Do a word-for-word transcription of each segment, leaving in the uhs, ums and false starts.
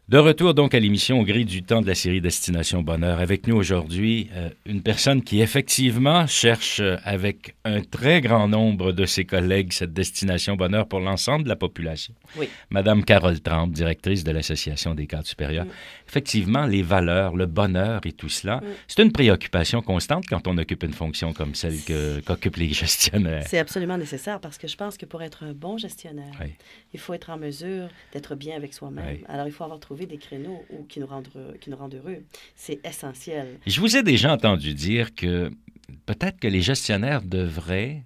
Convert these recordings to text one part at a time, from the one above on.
De retour donc à l'émission Au gré du temps de la série Destination Bonheur. Avec nous aujourd'hui, euh, une personne qui effectivement cherche euh, avec un très grand nombre de ses collègues cette Destination Bonheur pour l'ensemble de la population. Oui. Madame Carole Trempe, directrice de l'Association des cadres supérieurs. Mm. Effectivement, les valeurs, le bonheur et tout cela, mm. c'est une préoccupation constante quand on occupe une fonction comme celle que, qu'occupent les gestionnaires. C'est absolument nécessaire parce que je pense que pour être un bon gestionnaire, oui. il faut être en mesure d'être bien avec soi-même. Oui. Alors, il faut avoir trouvé des créneaux où, qui, nous rendent, qui nous rendent heureux. C'est essentiel. Je vous ai déjà entendu dire que peut-être que les gestionnaires devraient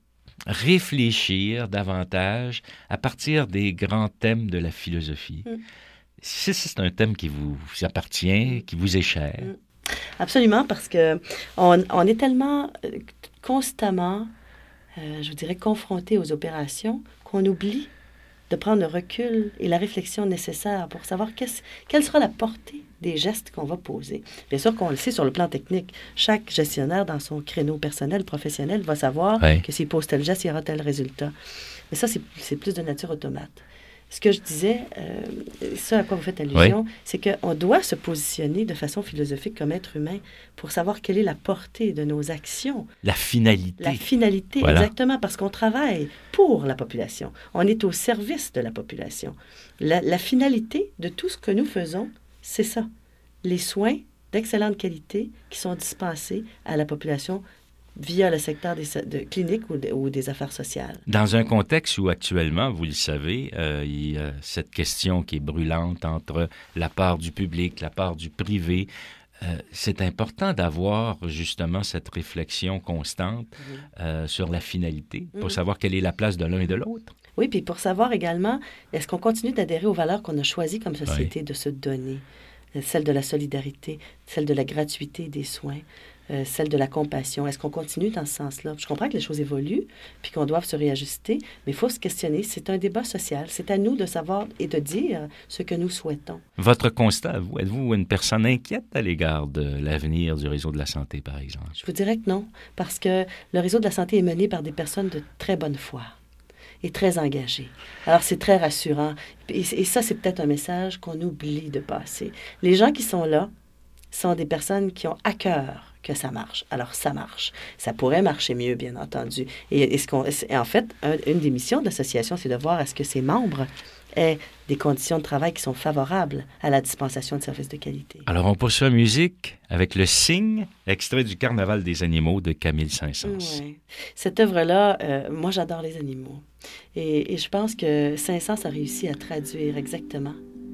réfléchir davantage à partir des grands thèmes de la philosophie. Mm. Si c'est un thème qui vous appartient, mm. qui vous est cher. Mm. Absolument, parce que on, on est tellement euh, constamment, euh, je vous dirais, confronté aux opérations qu'on oublie de prendre le recul et la réflexion nécessaire pour savoir quelle sera la portée des gestes qu'on va poser. Bien sûr qu'on le sait sur le plan technique. Chaque gestionnaire, dans son créneau personnel, professionnel, va savoir oui. que s'il pose tel geste, il y aura tel résultat. Mais ça, c'est, c'est plus de nature automate. Ce que je disais, euh, ce à quoi vous faites allusion, oui. c'est qu'on doit se positionner de façon philosophique comme être humain pour savoir quelle est la portée de nos actions. La finalité. La finalité, voilà. Exactement, parce qu'on travaille pour la population. On est au service de la population. La, la finalité de tout ce que nous faisons, c'est ça. Les soins d'excellente qualité qui sont dispensés à la population via le secteur des de cliniques ou, de, ou des affaires sociales. Dans un contexte où actuellement, vous le savez, euh, il y a cette question qui est brûlante entre la part du public, la part du privé. Euh, c'est important d'avoir justement cette réflexion constante mmh. euh, sur la finalité pour mmh. savoir quelle est la place de l'un et de l'autre. Oui, puis pour savoir également, est-ce qu'on continue d'adhérer aux valeurs qu'on a choisies comme société oui. de se donner, celle de la solidarité, celle de la gratuité des soins, Euh, celle de la compassion. Est-ce qu'on continue dans ce sens-là? Je comprends que les choses évoluent, puis qu'on doit se réajuster, mais il faut se questionner. C'est un débat social. C'est à nous de savoir et de dire ce que nous souhaitons. Votre constat, vous, êtes-vous une personne inquiète à l'égard de l'avenir du réseau de la santé, par exemple? Je vous dirais que non, parce que le réseau de la santé est mené par des personnes de très bonne foi et très engagées. Alors, c'est très rassurant. Et, et ça, c'est peut-être un message qu'on oublie de passer. Les gens qui sont là sont des personnes qui ont à cœur que ça marche. Alors, ça marche. Ça pourrait marcher mieux, bien entendu. Et, et, ce qu'on, et en fait, un, une des missions de l'association, c'est de voir à ce que ses membres aient des conditions de travail qui sont favorables à la dispensation de services de qualité. Alors, on poursuit la musique avec Le Cygne, extrait du Carnaval des animaux de Camille Saint-Saëns. Oui. Cette œuvre-là, euh, moi, j'adore les animaux. Et, et je pense que Saint-Saëns a réussi à traduire exactement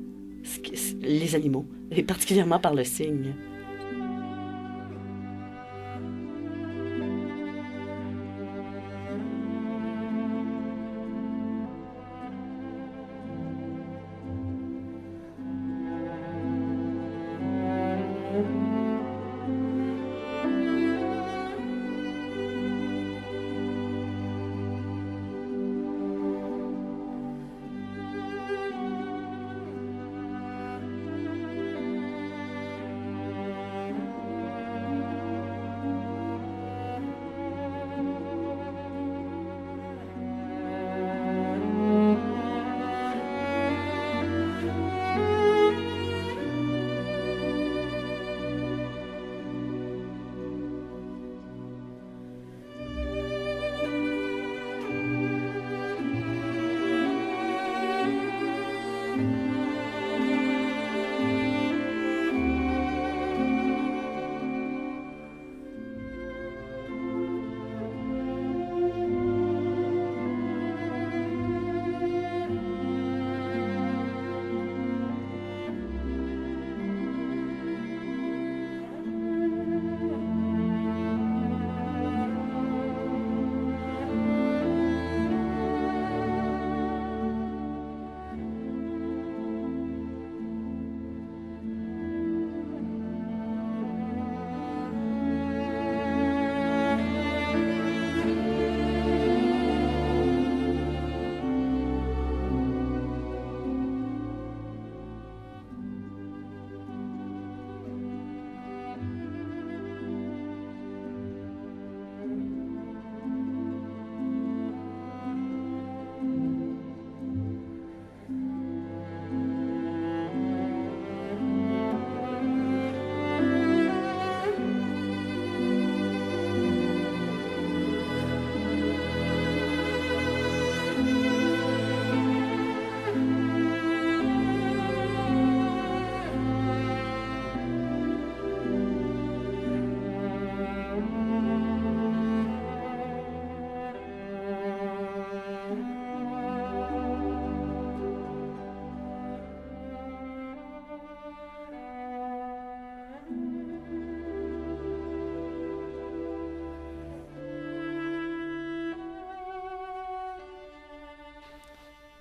ce que, les animaux, et particulièrement par le cygne.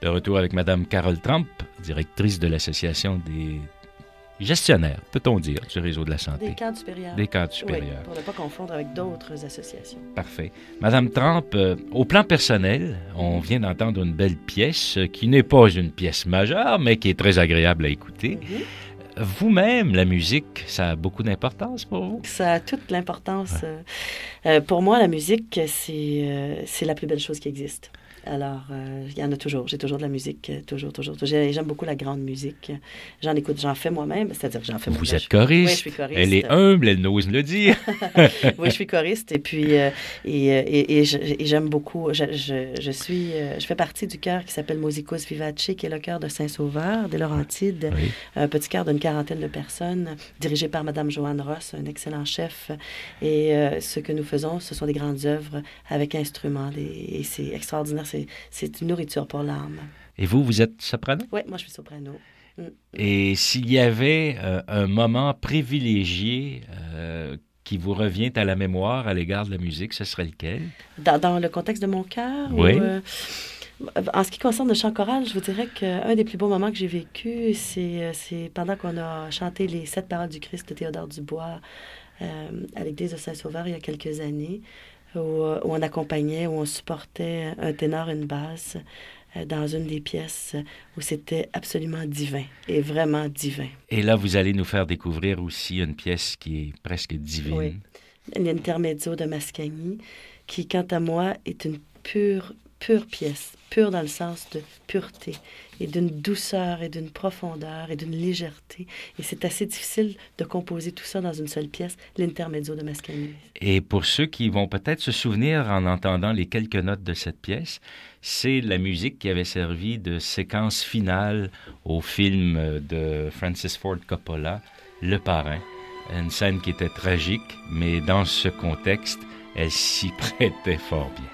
De retour avec Mme Carole Tramp, directrice de l'Association des gestionnaires, peut-on dire, du réseau de la santé. Des cadres supérieurs. Des cadres supérieurs. Oui, pour ne pas confondre avec d'autres associations. Parfait. Madame Tramp, euh, au plan personnel, on vient d'entendre une belle pièce euh, qui n'est pas une pièce majeure, mais qui est très agréable à écouter. Mm-hmm. Vous-même, la musique, ça a beaucoup d'importance pour vous? Ça a toute l'importance. Ouais. Euh, pour moi, la musique, c'est, euh, c'est la plus belle chose qui existe. Alors, euh, il y en a toujours. J'ai toujours de la musique, toujours, toujours. toujours. J'aime beaucoup la grande musique. J'en écoute, j'en fais moi-même, c'est-à-dire que j'en fais moi-même. Vous êtes choriste. Oui, je suis choriste. Elle est humble, elle n'ose le dire. Oui, je suis choriste et puis, euh, et, et, et, je, et j'aime beaucoup, je, je, je suis, euh, je fais partie du chœur qui s'appelle Musicus Vivace, qui est le chœur de Saint-Sauveur, des Laurentides, oui. Un petit chœur d'une quarantaine de personnes, dirigé par Mme Joanne Ross, un excellent chef. Et euh, ce que nous faisons, ce sont des grandes œuvres avec instruments, des, et c'est extraordinaire. C'est, c'est une nourriture pour l'âme. Et vous, vous êtes soprano? Oui, moi, je suis soprano. Mm. Et s'il y avait euh, un moment privilégié euh, qui vous revient à la mémoire à l'égard de la musique, ce serait lequel? Dans, dans le contexte de mon cœur? Oui. Ou, euh, en ce qui concerne le chant choral, je vous dirais qu'un des plus beaux moments que j'ai vécu, c'est, c'est pendant qu'on a chanté les sept paroles du Christ de Théodore Dubois euh, à l'église de Saint-Sauveur il y a quelques années. Où, où on accompagnait, où on supportait un ténor, une basse, euh, dans une des pièces où c'était absolument divin, et vraiment divin. Et là, vous allez nous faire découvrir aussi une pièce qui est presque divine. Oui, l'Intermezzo de Mascagni, qui, quant à moi, est une pure, pure pièce, pure dans le sens de pureté, et d'une douceur, et d'une profondeur, et d'une légèreté. Et c'est assez difficile de composer tout ça dans une seule pièce, l'Intermezzo de Mascagni. Et pour ceux qui vont peut-être se souvenir en entendant les quelques notes de cette pièce, c'est la musique qui avait servi de séquence finale au film de Francis Ford Coppola, Le Parrain. Une scène qui était tragique, mais dans ce contexte, elle s'y prêtait fort bien.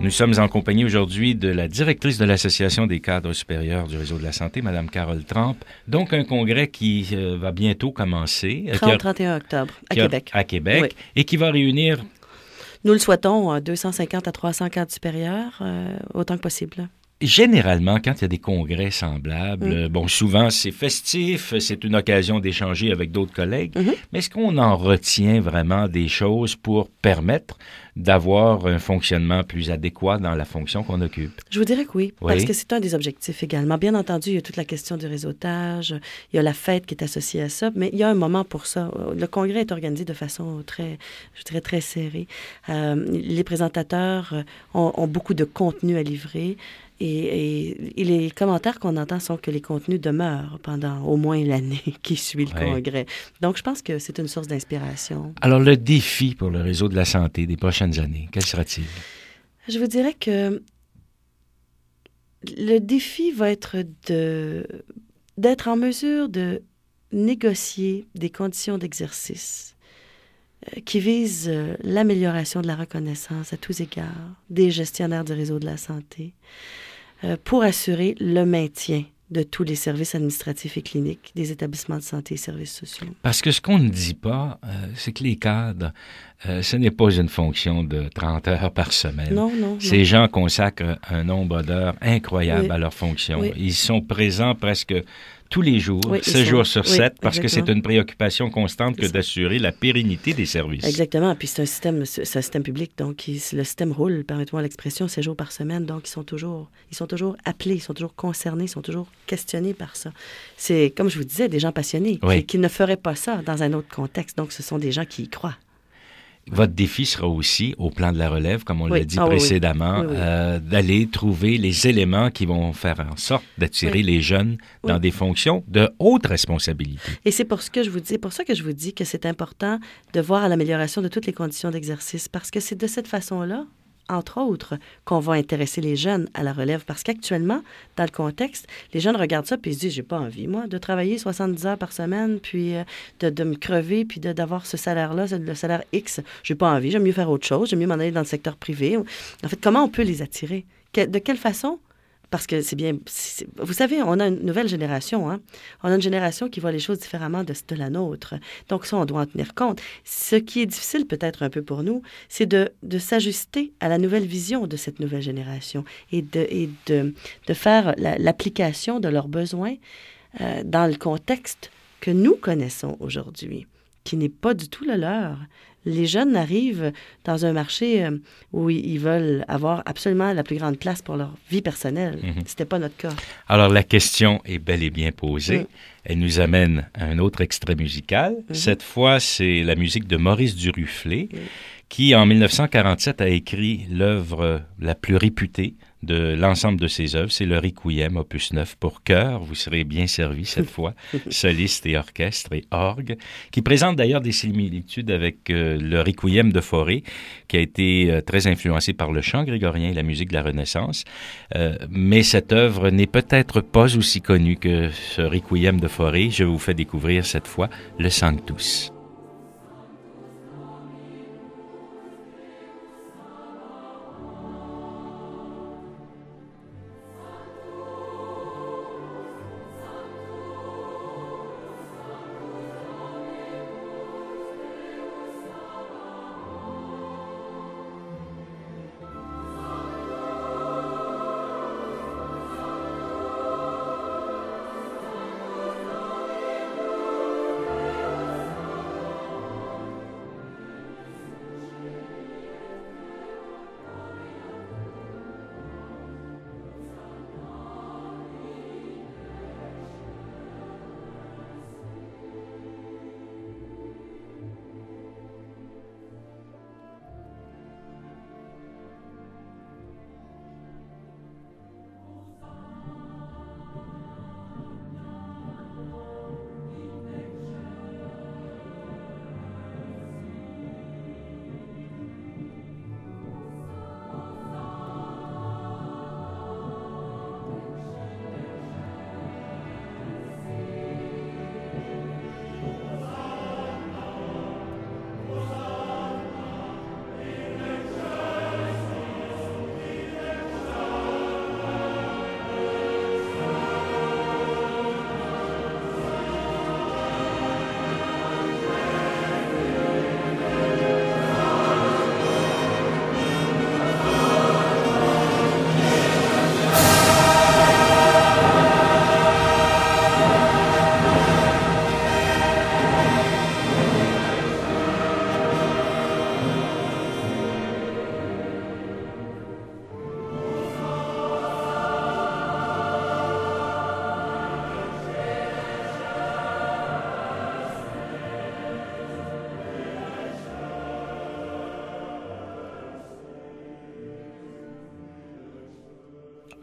Nous sommes en compagnie aujourd'hui de la directrice de l'Association des cadres supérieurs du réseau de la santé, Mme Carole Trampe. Donc, un congrès qui euh, va bientôt commencer. trente trente et un octobre, à Québec. A, à Québec, oui. Et qui va réunir... Nous le souhaitons, deux cent cinquante à trois cents cadres supérieurs, euh, autant que possible. Généralement, quand il y a des congrès semblables, mm. bon, souvent c'est festif, c'est une occasion d'échanger avec d'autres collègues, mm-hmm. mais est-ce qu'on en retient vraiment des choses pour permettre d'avoir un fonctionnement plus adéquat dans la fonction qu'on occupe? Je vous dirais que oui, oui, parce que c'est un des objectifs également. Bien entendu, il y a toute la question du réseautage, il y a la fête qui est associée à ça, mais il y a un moment pour ça. Le congrès est organisé de façon très, je dirais, très serrée. Euh, les présentateurs ont, ont beaucoup de contenu à livrer. Et, et, et les commentaires qu'on entend sont que les contenus demeurent pendant au moins l'année qui suit le oui. congrès. Donc, je pense que c'est une source d'inspiration. Alors, le défi pour le réseau de la santé des prochaines années, quel sera-t-il? Je vous dirais que le défi va être de, d'être en mesure de négocier des conditions d'exercice qui visent l'amélioration de la reconnaissance à tous égards des gestionnaires du réseau de la santé, pour assurer le maintien de tous les services administratifs et cliniques des établissements de santé et services sociaux. Parce que ce qu'on ne dit pas, euh, c'est que les cadres, euh, ce n'est pas une fonction de trente heures par semaine. Non, non. Ces non. gens consacrent un nombre d'heures incroyable oui. à leur fonction. Oui. Ils sont présents presque tous les jours, oui, sept jours sur sept, oui, parce que c'est une préoccupation constante que d'assurer la pérennité des services. Exactement. Puis c'est un système, c'est un système public, donc il, le système roule, permettez-moi l'expression, sept jours par semaine, donc ils sont toujours, ils sont toujours appelés, ils sont toujours concernés, ils sont toujours questionnés par ça. C'est, comme je vous disais, des gens passionnés oui. qui, qui ne feraient pas ça dans un autre contexte, donc ce sont des gens qui y croient. Votre défi sera aussi, au plan de la relève, comme on oui. l'a dit ah, précédemment, oui, oui. Oui, oui. Euh, d'aller trouver les éléments qui vont faire en sorte d'attirer oui. les jeunes dans oui. des fonctions de haute responsabilité. Et c'est pour ce que je vous dis, pour ça que je vous dis que c'est important de voir à l'amélioration de toutes les conditions d'exercice, parce que c'est de cette façon-là, entre autres, qu'on va intéresser les jeunes à la relève. Parce qu'actuellement, dans le contexte, les jeunes regardent ça puis ils se disent, j'ai pas envie, moi, de travailler soixante-dix heures par semaine, puis euh, de, de me crever, puis de, d'avoir ce salaire-là, le salaire X. J'ai pas envie, j'aime mieux faire autre chose, j'aime mieux m'en aller dans le secteur privé. En fait, comment on peut les attirer? Que, de quelle façon? Parce que c'est bien... C'est, vous savez, on a une nouvelle génération, hein? On a une génération qui voit les choses différemment de, de la nôtre. Donc ça, on doit en tenir compte. Ce qui est difficile peut-être un peu pour nous, c'est de, de s'ajuster à la nouvelle vision de cette nouvelle génération et de, et de, de faire la, l'application de leurs besoins euh, dans le contexte que nous connaissons aujourd'hui, qui n'est pas du tout le leur. Les jeunes arrivent dans un marché où ils veulent avoir absolument la plus grande place pour leur vie personnelle. Mm-hmm. C'était pas notre cas. Alors, la question est bel et bien posée. Mm. Elle nous amène à un autre extrait musical. Mm-hmm. Cette fois, c'est la musique de Maurice Duruflé, mm. qui, en dix-neuf cent quarante-sept, a écrit l'œuvre la plus réputée de l'ensemble de ses œuvres. C'est le Requiem, opus neuf pour chœur. Vous serez bien servi cette fois, soliste et orchestre et orgue, qui présente d'ailleurs des similitudes avec euh, le Requiem de Fauré, qui a été euh, très influencé par le chant grégorien et la musique de la Renaissance. Euh, mais cette œuvre n'est peut-être pas aussi connue que ce Requiem de Fauré. Je vous fais découvrir cette fois le Sanctus.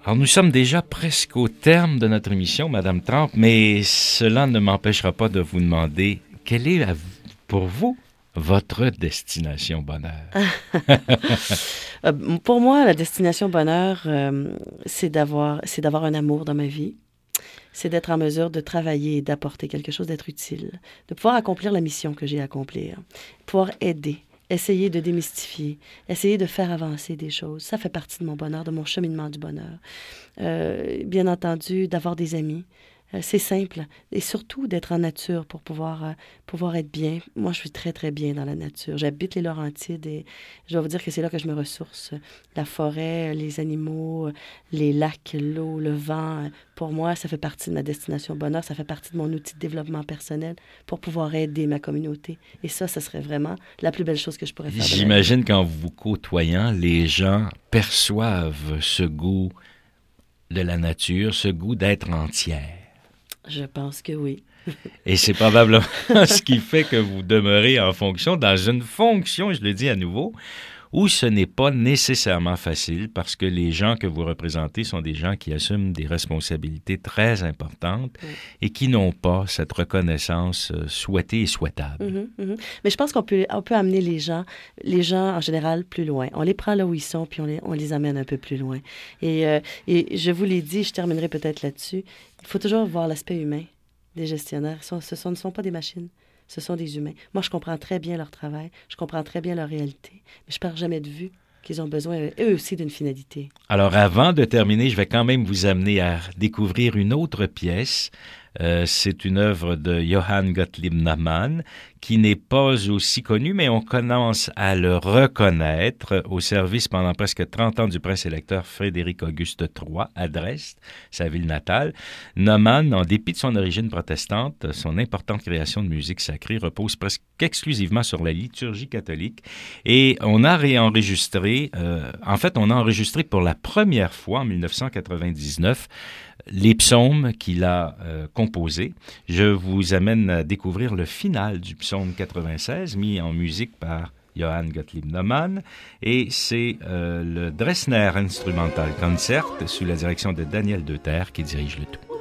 Alors, nous sommes déjà presque au terme de notre émission, Madame Trampe, mais cela ne m'empêchera pas de vous demander quelle est, pour vous, votre destination bonheur? Pour moi, la destination bonheur, euh, c'est d'avoir, c'est d'avoir un amour dans ma vie. C'est d'être en mesure de travailler et d'apporter quelque chose, d'être utile, de pouvoir accomplir la mission que j'ai à accomplir, pouvoir aider, essayer de démystifier, essayer de faire avancer des choses. Ça fait partie de mon bonheur, de mon cheminement du bonheur. Euh, bien entendu, d'avoir des amis. Euh, c'est simple. Et surtout, d'être en nature pour pouvoir, euh, pouvoir être bien. Moi, je suis très, très bien dans la nature. J'habite les Laurentides et je dois vous dire que c'est là que je me ressource. La forêt, les animaux, les lacs, l'eau, le vent. Pour moi, ça fait partie de ma destination bonheur. Ça fait partie de mon outil de développement personnel pour pouvoir aider ma communauté. Et ça, ça serait vraiment la plus belle chose que je pourrais faire. J'imagine qu'en vous côtoyant, les gens perçoivent ce goût de la nature, ce goût d'être entière. Je pense que oui. Et c'est probablement ce qui fait que vous demeurez en fonction, dans une fonction, je le dis à nouveau, où ce n'est pas nécessairement facile parce que les gens que vous représentez sont des gens qui assument des responsabilités très importantes oui. et qui n'ont pas cette reconnaissance souhaitée et souhaitable. Mm-hmm, mm-hmm. Mais je pense qu'on peut, on peut amener les gens, les gens en général, plus loin. On les prend là où ils sont, puis on les, on les amène un peu plus loin. Et, euh, et je vous l'ai dit, je terminerai peut-être là-dessus, il faut toujours voir l'aspect humain des gestionnaires. Ce, sont, ce ne sont pas des machines. Ce sont des humains. Moi, je comprends très bien leur travail, je comprends très bien leur réalité, mais je ne perds jamais de vue qu'ils ont besoin, eux aussi, d'une finalité. Alors, avant de terminer, je vais quand même vous amener à découvrir une autre pièce. Euh, c'est une œuvre de Johann Gottlieb Naumann, qui n'est pas aussi connu, mais on commence à le reconnaître au service pendant presque trente ans du prince électeur Frédéric Auguste trois à Dresde, sa ville natale. Naumann, en dépit de son origine protestante, son importante création de musique sacrée repose presque exclusivement sur la liturgie catholique. Et on a réenregistré, euh, en fait, on a enregistré pour la première fois en dix-neuf cent quatre-vingt-dix-neuf les psaumes qu'il a euh, composés. Je vous amène à découvrir le final du psaume quatre-vingt-seize, mis en musique par Johann Gottlieb Naumann, et c'est euh, le Dresdner Instrumental Concert sous la direction de Daniel Deuter qui dirige le tout.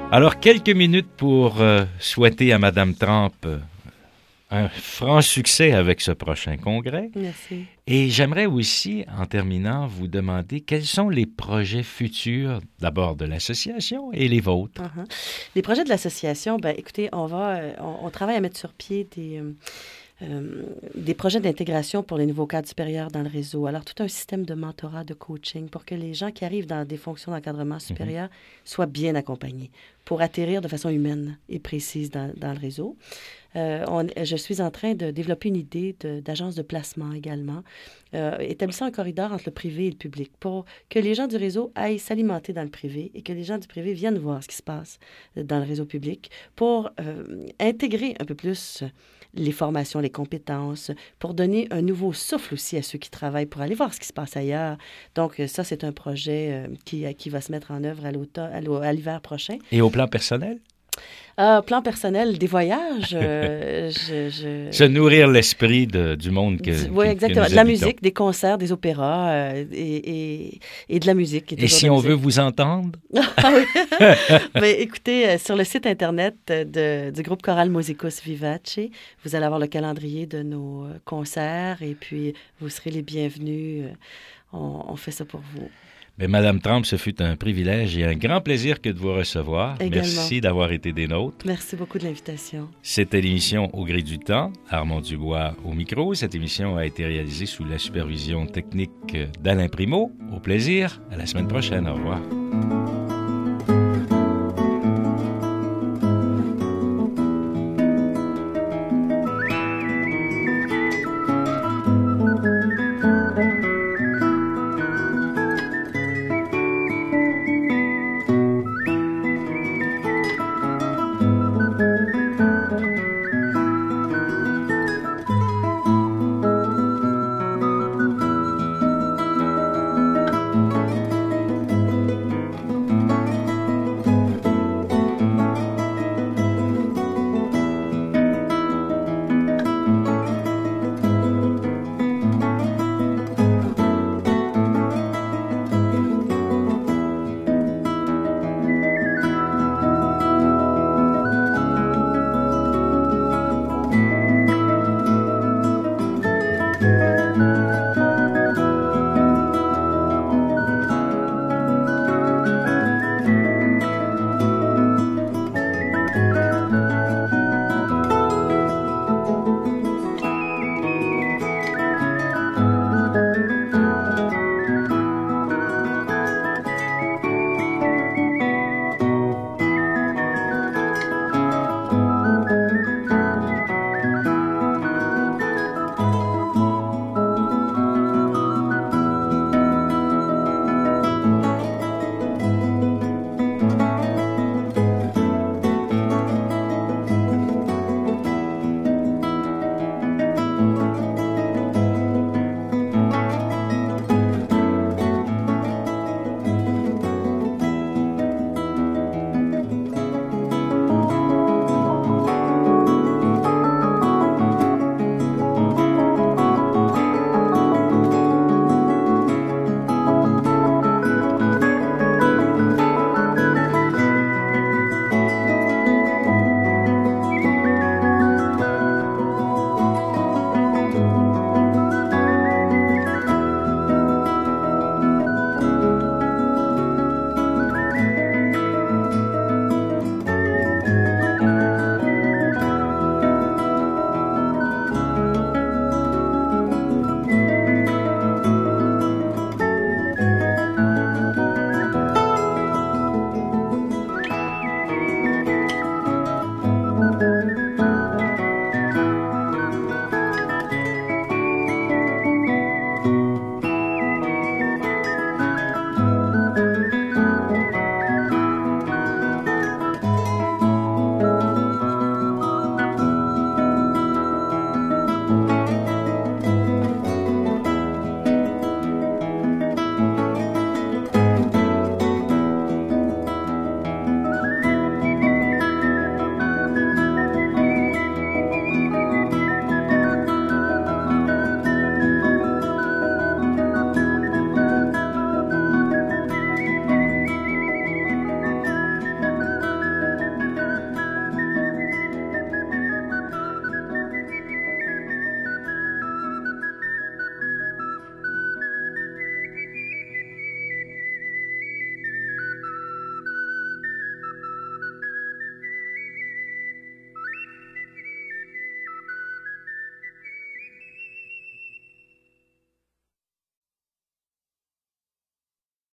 Alors, quelques minutes pour euh, souhaiter à Mme Trump euh, un franc succès avec ce prochain congrès. Merci. Et j'aimerais aussi, en terminant, vous demander quels sont les projets futurs, d'abord de l'association et les vôtres. Uh-huh. Les projets de l'association, ben, écoutez, on va, euh, on, on travaille à mettre sur pied des... Euh, Euh, des projets d'intégration pour les nouveaux cadres supérieurs dans le réseau. Alors, tout un système de mentorat, de coaching pour que les gens qui arrivent dans des fonctions d'encadrement supérieur mm-hmm. soient bien accompagnés pour atterrir de façon humaine et précise dans, dans le réseau. Euh, on, je suis en train de développer une idée de, d'agence de placement également, euh, établissant un corridor entre le privé et le public pour que les gens du réseau aillent s'alimenter dans le privé et que les gens du privé viennent voir ce qui se passe dans le réseau public pour euh, intégrer un peu plus les formations, les compétences, pour donner un nouveau souffle aussi à ceux qui travaillent, pour aller voir ce qui se passe ailleurs. Donc, ça, c'est un projet euh, qui, qui va se mettre en œuvre à, l'automne, à, à l'hiver prochain. Et au plan personnel? Euh, plan personnel, des voyages. Euh, je, je... Se nourrir l'esprit de, du monde que Oui, que, exactement. que de la habitons. musique, des concerts, des opéras euh, et, et, et de la musique. Et si on musique. veut vous entendre? Mais écoutez, euh, sur le site Internet de, du groupe choral Musicus Vivace, vous allez avoir le calendrier de nos concerts et puis vous serez les bienvenus. On, on fait ça pour vous. Bien, Madame Trump, ce fut un privilège et un grand plaisir que de vous recevoir. Également. Merci d'avoir été des nôtres. Merci beaucoup de l'invitation. C'était l'émission Au gré du temps. Armand Dubois au micro. Cette émission a été réalisée sous la supervision technique d'Alain Primo. Au plaisir. À la semaine prochaine. Au revoir.